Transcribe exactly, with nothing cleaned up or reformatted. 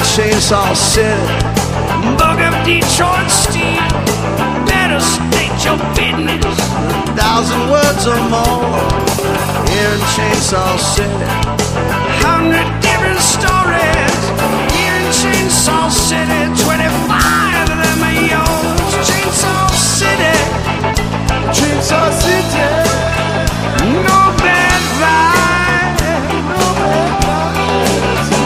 Chainsaw City, Book of Detroit Steel, better state your business. a thousand words or more. Here in Chainsaw City, Hundred